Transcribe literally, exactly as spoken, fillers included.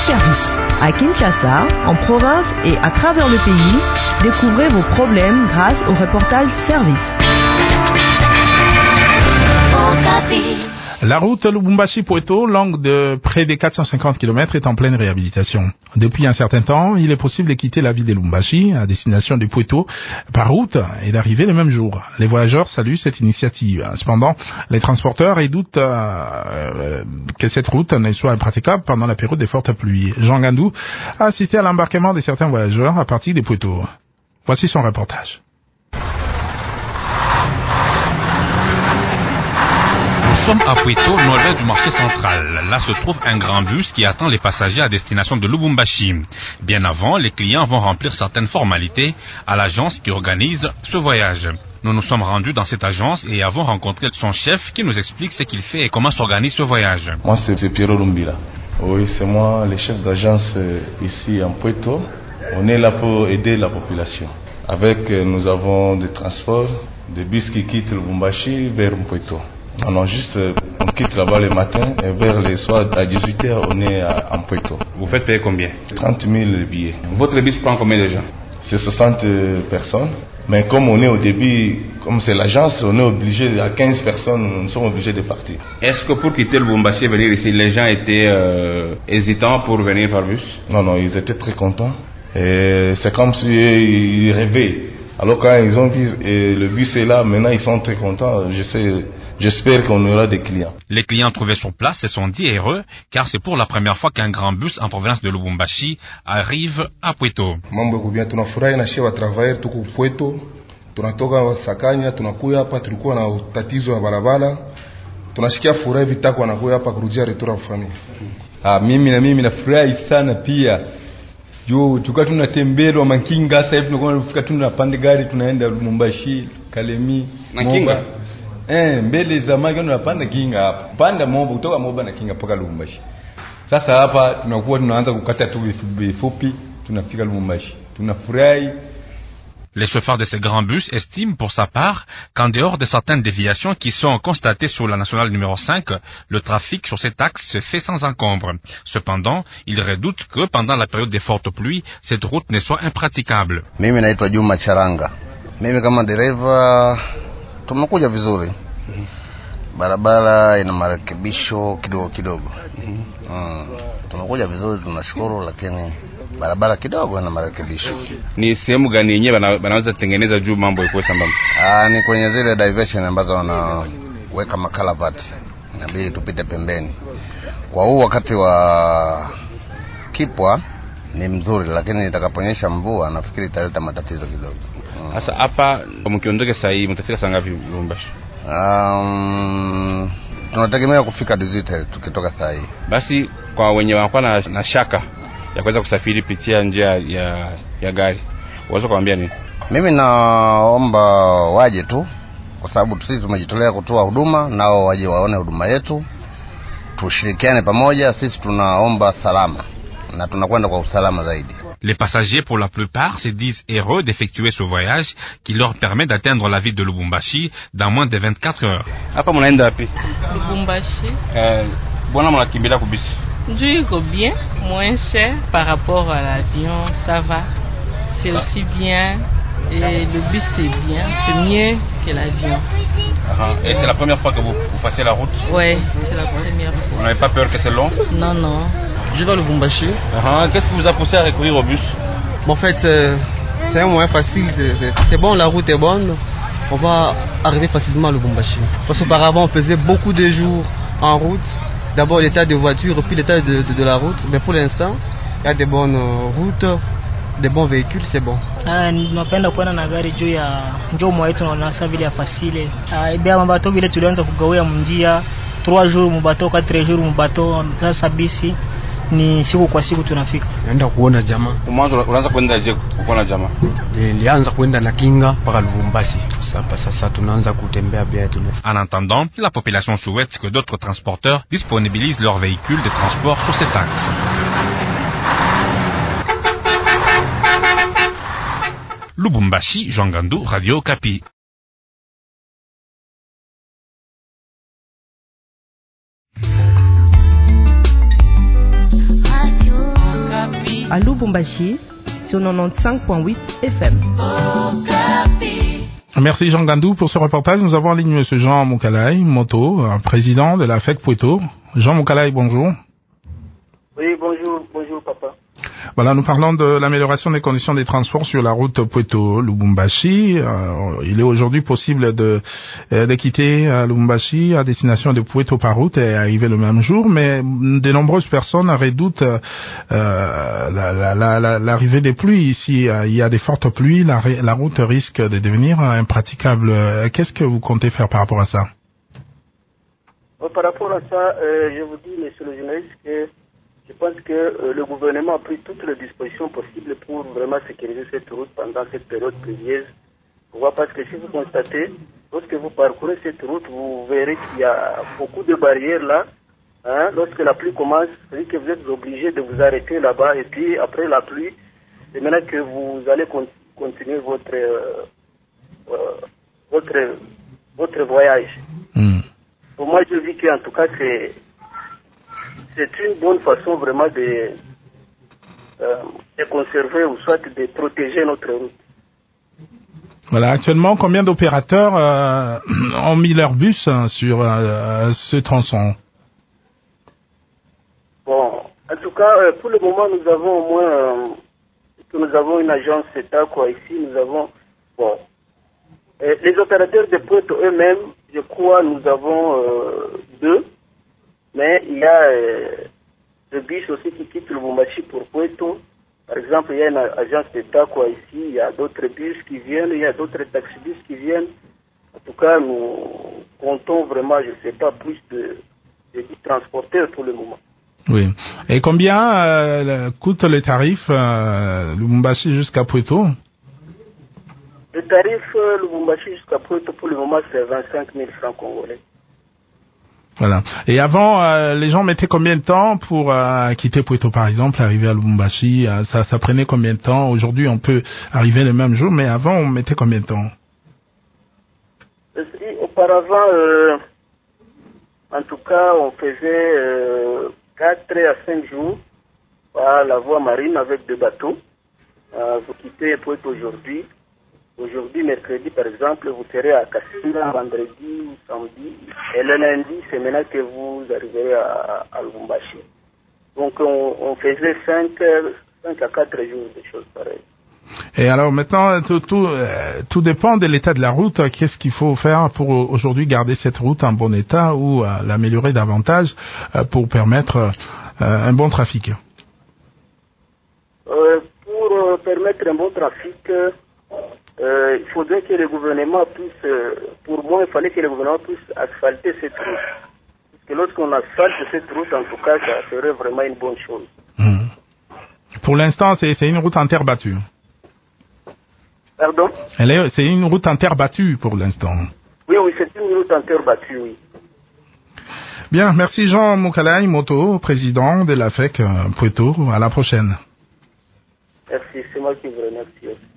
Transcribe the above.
services. À Kinshasa, en province et à travers le pays, découvrez vos problèmes grâce au reportage service. La route Lubumbashi-Pweto, longue de près de quatre cent cinquante kilomètres, est en pleine réhabilitation. Depuis un certain temps, il est possible de quitter la ville de Lubumbashi à destination de Pweto par route et d'arriver le même jour. Les voyageurs saluent cette initiative. Cependant, les transporteurs redoutent euh, que cette route ne soit impraticable pendant la période de fortes pluies. Jean Gandou a assisté à l'embarquement de certains voyageurs à partir de Pweto. Voici son reportage. Nous sommes à Pweto, nord-est du marché central. Là se trouve un grand bus qui attend les passagers à destination de Lubumbashi. Bien avant, les clients vont remplir certaines formalités à l'agence qui organise ce voyage. Nous nous sommes rendus dans cette agence et avons rencontré son chef qui nous explique ce qu'il fait et comment s'organise ce voyage. Moi, c'est Pierrot Lumbila. Oui, c'est moi, le chef d'agence ici en Pweto. On est là pour aider la population. Avec, nous avons des transports, des bus qui quittent Lubumbashi vers Pweto. Alors juste, on quitte là-bas le matin et vers les soirs à dix-huit heures, on est à, en Pweto. Vous faites payer combien? trente mille billets. Votre bus prend combien de gens? C'est soixante personnes. Mais comme on est au début, comme c'est l'agence, on est obligé, à quinze personnes, nous sommes obligés de partir. Est-ce que pour quitter le Lubumbashi et venir ici, les gens étaient euh, hésitants pour venir par bus? Non, non, ils étaient très contents. Et c'est comme s'ils rêvaient. Alors quand ils ont vu et le bus est là, maintenant ils sont très contents. Je sais, j'espère qu'on aura des clients. Les clients trouvés sur place se sont dit heureux car c'est pour la première fois qu'un grand bus en province de Lubumbashi arrive à Pweto. Mambo yako bien, tunafurahi na shewa travailler tuko Pweto. Tunatoka Sakanya, tunakuja hapa, tulikuwa na tatizo ya barabara. Tunashikia furahi vitako wanakuja hapa kurudia retura kwa familia. Ah, mimi na mimi nafurahi sana pia. Jo, tukawa tunatembea Mankinga, sasa hivi tunakuwa tunafika tunapanda gari tunaenda Lubumbashi, Kalemi, Mankinga. Eh, mbele za maki tunapanda Kinga hapa. Panda Moba kutoka Moba na Kinga mpaka Lubumbashi. Sasa hapa tunakuwa tunaanza kukata tu vifupi, tunafika Lubumbashi. Tunafurahi. Les chauffeurs de ces grands bus estiment pour sa part qu'en dehors de certaines déviations qui sont constatées sur la nationale numéro cinq, le trafic sur cet axe se fait sans encombre. Cependant, ils redoutent que pendant la période des fortes pluies, cette route ne soit impraticable. Mimi naitwa Juma Charanga. Mimi kama dereva tumekuja vizuri. Barabara ina marekebisho kidogo kidogo. Mm. Tumekuja vizuri, tunashukuru, lakini barabara kidogo na marekebisho. Ni sehemu gani yenyewe wanaweza tengeneza juu mambo ikuwe sambamba? Ah, ni kwenye zile diversion ambazo wanaweka makalavati. Inabidi tupite pembeni. Kwa huu wakati wa kipwa ni mzuri, lakini itakaponyesha mvua nafikiri italeta matatizo kidogo. Sasa mm. Hapa mkiondoke saa hii mtafika saa ngapi Lubumbashi? Um, tunategemea kufika Dizite tukitoka saa hii. Basi kwa wenye wanakuwa na, na shaka ya kuweza kusafiri pitia njia ya ya gari, unaweza kuambia nini? Mimi naomba waje tu, kwa sababu sisi tumejitolea kutoa huduma, nao waje waone huduma yetu, tushirikiane pamoja. Sisi tunaomba salama na tunakwenda kwa usalama zaidi. Les passagers, pour la plupart, se disent heureux d'effectuer ce voyage qui leur permet d'atteindre la ville de Lubumbashi dans moins de vingt-quatre heures. Hapa mnaenda wapi? Lubumbashi. Eh, bona mnakimbilia kubisi? Ndio iko bien, moins cher par rapport à l'avion, ça va. C'est ah. aussi bien et le bus c'est bien, c'est mieux que l'avion. Ah, et c'est la première fois que vous, vous passez la route? Ouais, c'est la première fois. Vous n'avez pas peur que c'est long? Non, non. Je vais à Lubumbashi. Ah, qu'est-ce qui vous a poussé à recourir au bus? Bon, en fait, euh, c'est un moyen facile, c'est, c'est bon, la route est bonne. On va arriver facilement à Lubumbashi. Parce qu'auparavant, on faisait beaucoup de jours en route. D'abord l'état des voitures, puis l'état de, de, de la route. Mais pour l'instant, il y a des bonnes routes, des bons véhicules, c'est bon. Ah, napenda kuona na gari juu ya njoo mwaito na sasa vile ya fasile. Ah, ibia mabato vile tulianza kugawia mnjia trois jours mbato, quatre jours mbato, sasa bisi ni siku kwa siku tunafika. Naenda kuona jamaa. Mwanzo unaanza kwenda je kuona jamaa? Nilianza kwenda na Kinga mpaka Lubumbashi. Sasa sasa tunaanza kutembea bien tu. En attendant, la population souhaite que d'autres transporteurs disponibilisent leurs véhicules de transport sur cet axe. Lubumbashi, Jean Gandou, Radio Okapi. Radio à Lubumbashi sur quatre-vingt-quinze point huit F M. Merci Jean Gandou pour ce reportage. Nous avons en ligne M. Jean Moukalai Moto, président de la F E C Pweto. Jean Moukalai, bonjour. Oui, bonjour, bonjour papa. Voilà, nous parlons de l'amélioration des conditions des transports sur la route Pweto-Lubumbashi. Euh, il est aujourd'hui possible de, de quitter euh, Lubumbashi à destination de Pweto par route et arriver le même jour, mais de nombreuses personnes redoutent euh, la, la, la, la, l'arrivée des pluies. Ici, euh, il y a des fortes pluies, la, la route risque de devenir impraticable. Qu'est-ce que vous comptez faire par rapport à ça? Par rapport à ça, euh, je vous dis, monsieur le journaliste, que je pense que euh, le gouvernement a pris toutes les dispositions possibles pour vraiment sécuriser cette route pendant cette période pluvieuse. Pourquoi? Parce que si vous constatez, lorsque vous parcourez cette route, vous verrez qu'il y a beaucoup de barrières là. Hein, lorsque la pluie commence, c'est-à-dire que vous êtes obligé de vous arrêter là-bas et puis après la pluie, c'est maintenant que vous allez con- continuer votre, euh, euh, votre, votre voyage. Mm. Pour moi, je dis qu'en tout cas, c'est c'est une bonne façon vraiment de, euh, de conserver ou soit de protéger notre route. Voilà, actuellement, combien d'opérateurs euh, ont mis leur bus hein, sur euh, ce tronçon? Bon, en tout cas, euh, pour le moment, nous avons au moins, euh, nous avons une agence État quoi ici, nous avons, bon, euh, les opérateurs de Pweto eux-mêmes, je crois, nous avons euh, deux. Mais il y a euh, le bus aussi qui quitte le Lubumbashi pour Pweto. Par exemple, il y a une agence d'État quoi ici, il y a d'autres bus qui viennent, il y a d'autres taxibus qui viennent. En tout cas, nous comptons vraiment, je ne sais pas, plus de, de transporteurs pour le moment. Oui. Et combien euh, coûte le tarif euh, Lubumbashi jusqu'à Pweto? Le tarif euh, Lubumbashi jusqu'à Pweto pour le moment c'est vingt-cinq mille francs congolais. Voilà. Et avant, euh, les gens mettaient combien de temps pour euh, quitter Pweto, par exemple, arriver à Lubumbashi? euh, ça, ça prenait combien de temps? Aujourd'hui, on peut arriver le même jour, mais avant, on mettait combien de temps? Auparavant, euh, en tout cas, on faisait euh, quatre à cinq jours par la voie marine avec deux bateaux. Euh, vous quittez Pweto aujourd'hui. Aujourd'hui, mercredi, par exemple, vous serez à Kassinga, vendredi ou samedi. Et le lundi, c'est maintenant que vous arriverez à, à Lubumbashi. Donc, on, on faisait cinq à quatre jours de choses pareilles. Et alors maintenant, tout, tout, euh, tout dépend de l'état de la route. Qu'est-ce qu'il faut faire pour aujourd'hui garder cette route en bon état ou euh, l'améliorer davantage euh, pour permettre euh, un bon trafic? euh, Pour euh, permettre un bon trafic, euh, il faudrait que le gouvernement puisse, euh, pour moi, il fallait que le gouvernement puisse asphalter cette route. Parce que lorsqu'on asphalte cette route, en tout cas, ça serait vraiment une bonne chose. Mmh. Pour l'instant, c'est, c'est une route en terre battue. Pardon? Elle est, c'est une route en terre battue pour l'instant. Oui, oui, c'est une route en terre battue, oui. Bien, merci Jean Moukalai Moto, président de la F E C Pweto. À la prochaine. Merci, c'est moi qui vous remercie.